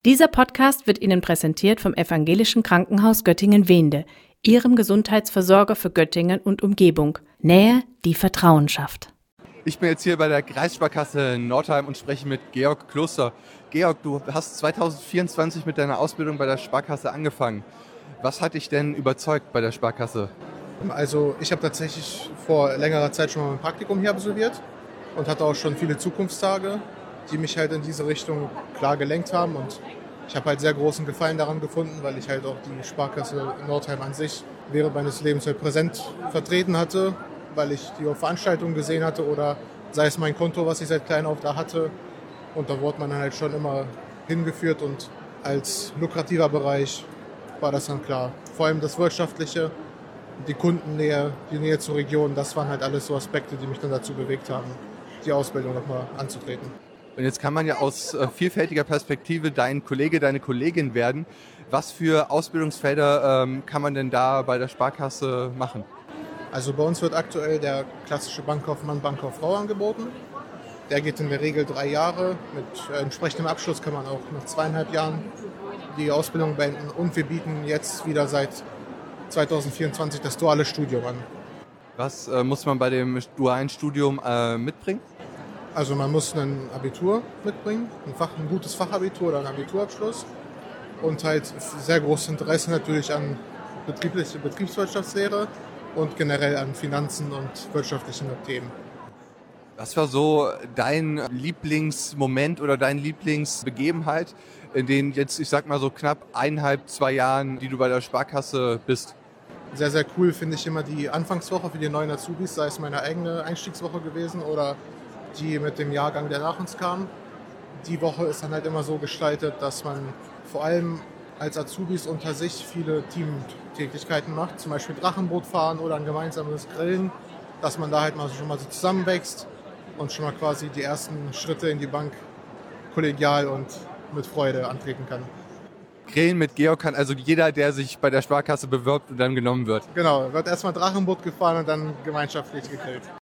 Dieser Podcast wird Ihnen präsentiert vom Evangelischen Krankenhaus Göttingen-Wehnde, Ihrem Gesundheitsversorger für Göttingen und Umgebung. Nähe, die Vertrauen schafft. Ich bin jetzt hier bei der Kreissparkasse Nordheim und spreche mit Georg Kloster. Georg, du hast 2024 mit deiner Ausbildung bei der Sparkasse angefangen. Was hat dich denn überzeugt bei der Sparkasse? Also ich habe tatsächlich vor längerer Zeit schon mal ein Praktikum hier absolviert und hatte auch schon viele Zukunftstage, die mich halt in diese Richtung klar gelenkt haben. Und ich habe halt sehr großen Gefallen daran gefunden, weil ich halt auch die Sparkasse Nordheim an sich während meines Lebens halt präsent vertreten hatte, weil ich die auf Veranstaltungen gesehen hatte oder sei es mein Konto, was ich seit klein auf da hatte. Und da wurde man dann halt schon immer hingeführt und als lukrativer Bereich war das dann klar. Vor allem das Wirtschaftliche, die Kundennähe, die Nähe zur Region, das waren halt alles so Aspekte, die mich dann dazu bewegt haben, die Ausbildung nochmal anzutreten. Und jetzt kann man ja aus vielfältiger Perspektive dein Kollege, deine Kollegin werden. Was für Ausbildungsfelder kann man denn da bei der Sparkasse machen? Also bei uns wird aktuell der klassische Bankkaufmann, Bankkauffrau angeboten. Der geht in der Regel 3 Jahre. Mit entsprechendem Abschluss kann man auch nach 2,5 Jahren die Ausbildung beenden. Und wir bieten jetzt wieder seit 2024 das duale Studium an. Was muss man bei dem dualen Studium mitbringen? Also man muss ein Abitur mitbringen, ein gutes Fachabitur oder einen Abiturabschluss. Und halt sehr großes Interesse natürlich an Betriebswirtschaftslehre und generell an Finanzen und wirtschaftlichen Themen. Was war so dein Lieblingsmoment oder deine Lieblingsbegebenheit in den jetzt, ich sag mal so knapp 1,5, 2 Jahren, die du bei der Sparkasse bist? Sehr, sehr cool finde ich immer die Anfangswoche für die neuen Azubis, sei es meine eigene Einstiegswoche gewesen oder die mit dem Jahrgang, der nach uns kam. Die Woche ist dann halt immer so gestaltet, dass man vor allem als Azubis unter sich viele Teamtätigkeiten macht, zum Beispiel Drachenboot fahren oder ein gemeinsames Grillen, dass man da halt mal schon mal so zusammenwächst und schon mal quasi die ersten Schritte in die Bank kollegial und mit Freude antreten kann. Grillen mit Georg kann also jeder, der sich bei der Sparkasse bewirbt und dann genommen wird. Genau, wird erstmal Drachenboot gefahren und dann gemeinschaftlich gegrillt.